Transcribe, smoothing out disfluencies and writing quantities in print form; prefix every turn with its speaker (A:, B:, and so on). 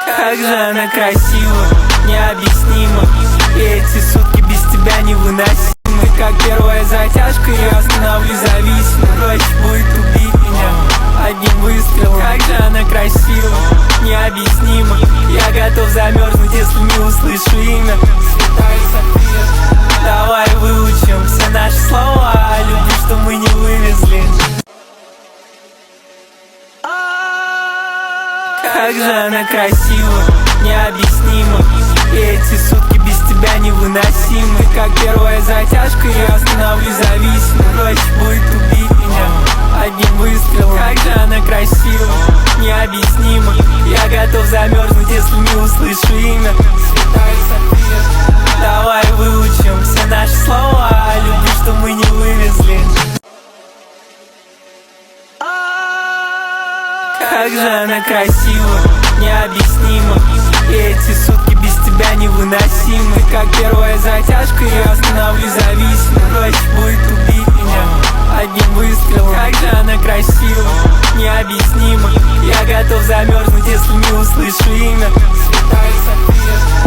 A: Как же она красива, необъяснимо. И эти сутки без тебя невыносимы. Как первая затяжка, я остановлюсь зависимо. Проще будет убить меня одним выстрелом. Как же она красива, необъяснимо. Я готов замерзнуть, если не услышу имя. Давай выучим все наши слова о любви, что мы не вывезли. Как же она красива, необъяснимо. И эти сутки без тебя невыносимы. Как первая затяжка, я остановлюсь зависимо. Проще будет убить меня одним выстрелом. Как же она красива, необъяснимо. Я готов замерзнуть, если не услышу имя. Давай выучим все наши слова о любви, что мы не вывезли. Как же она красива, необъяснимо. И эти сутки без тебя невыносимы. Как первая затяжка, я остановлюсь зависимо. Проще будет убить меня одним выстрелом. Как же она красива, необъяснимо. Я готов замерзнуть, если не услышу имя.